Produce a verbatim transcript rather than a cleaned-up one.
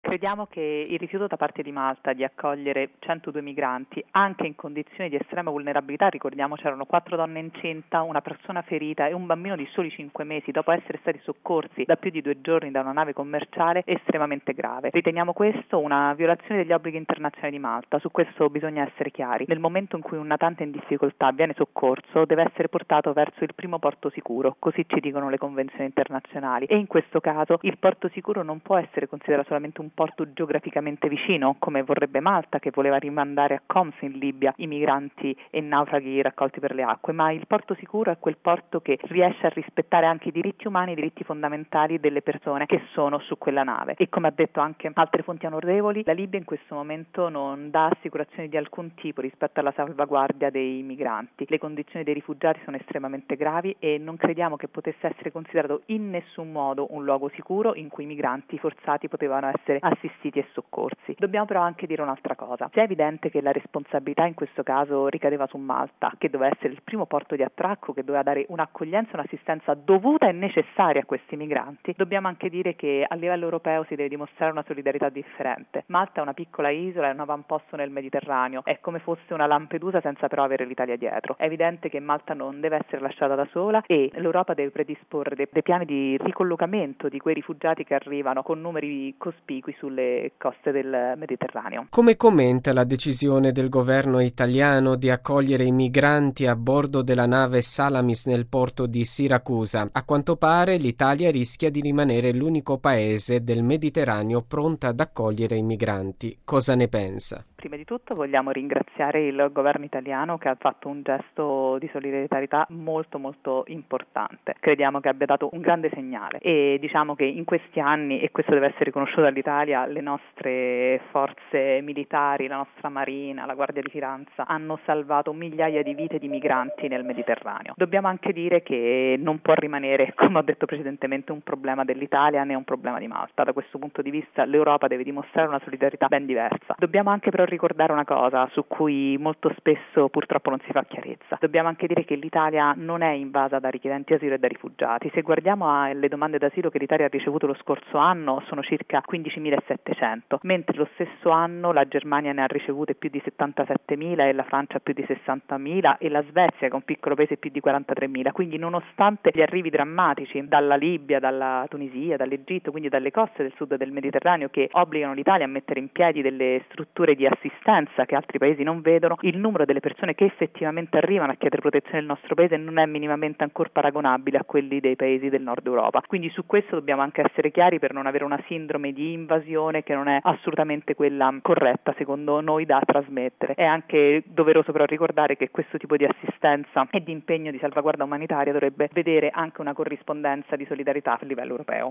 Crediamo che il rifiuto da parte di Malta di accogliere centodue migranti, anche in condizioni di estrema vulnerabilità, ricordiamo c'erano quattro donne incinta, una persona ferita e un bambino di soli cinque mesi dopo essere stati soccorsi da più di due giorni da una nave commerciale, è estremamente grave. Riteniamo questo una violazione degli obblighi internazionali di Malta, su questo bisogna essere chiari. Nel momento in cui un natante in difficoltà viene soccorso, deve essere portato verso il primo porto sicuro, così ci dicono le convenzioni internazionali, e in questo caso il porto sicuro non può essere considerato solamente un porto geograficamente vicino, come vorrebbe Malta, che voleva rimandare a Homs in Libia i migranti e naufraghi raccolti per le acque, ma il porto sicuro è quel porto che riesce a rispettare anche i diritti umani, i diritti fondamentali delle persone che sono su quella nave. E come ha detto anche altre fonti onorevoli, la Libia in questo momento non dà assicurazioni di alcun tipo rispetto alla salvaguardia dei migranti. Le condizioni dei rifugiati sono estremamente gravi e non crediamo che potesse essere considerato in nessun modo un luogo sicuro in cui i migranti forzati potevano essere assistiti e soccorsi. Dobbiamo però anche dire un'altra cosa. Se è evidente che la responsabilità in questo caso ricadeva su Malta, che doveva essere il primo porto di attracco, che doveva dare un'accoglienza e un'assistenza dovuta e necessaria a questi migranti, dobbiamo anche dire che a livello europeo si deve dimostrare una solidarietà differente. Malta è una piccola isola, è un avamposto nel Mediterraneo, è come fosse una Lampedusa senza però avere l'Italia dietro. È evidente che Malta non deve essere lasciata da sola e l'Europa deve predisporre dei, dei piani di ricollocamento di quei rifugiati che arrivano con numeri cospicui sulle coste del Mediterraneo. Come commenta la decisione del governo italiano di accogliere i migranti a bordo della nave Salamis nel porto di Siracusa? A quanto pare l'Italia rischia di rimanere l'unico paese del Mediterraneo pronta ad accogliere i migranti. Cosa ne pensa? Prima di tutto vogliamo ringraziare il governo italiano che ha fatto un gesto di solidarietà molto molto importante. Crediamo che abbia dato un grande segnale e diciamo che in questi anni, e questo deve essere riconosciuto dall'Italia, le nostre forze militari, la nostra marina, la Guardia di Finanza hanno salvato migliaia di vite di migranti nel Mediterraneo. Dobbiamo anche dire che non può rimanere, come ho detto precedentemente, un problema dell'Italia né un problema di Malta. Da questo punto di vista l'Europa deve dimostrare una solidarietà ben diversa. Dobbiamo anche però ricordare una cosa su cui molto spesso purtroppo non si fa chiarezza. Dobbiamo anche dire che l'Italia non è invasa da richiedenti asilo e da rifugiati. Se guardiamo alle domande d'asilo che l'Italia ha ricevuto lo scorso anno, sono circa quindicimilasettecento, mentre lo stesso anno la Germania ne ha ricevute più di settantasettemila e la Francia più di sessantamila e la Svezia, che è un piccolo paese, più di quarantatremila. Quindi nonostante gli arrivi drammatici dalla Libia, dalla Tunisia, dall'Egitto, quindi dalle coste del sud del Mediterraneo, che obbligano l'Italia a mettere in piedi delle strutture di assistenza che altri paesi non vedono, il numero delle persone che effettivamente arrivano a chiedere protezione nel nostro paese non è minimamente ancora paragonabile a quelli dei paesi del nord Europa. Quindi su questo dobbiamo anche essere chiari per non avere una sindrome di invasione che non è assolutamente quella corretta secondo noi da trasmettere. È anche doveroso però ricordare che questo tipo di assistenza e di impegno di salvaguardia umanitaria dovrebbe vedere anche una corrispondenza di solidarietà a livello europeo.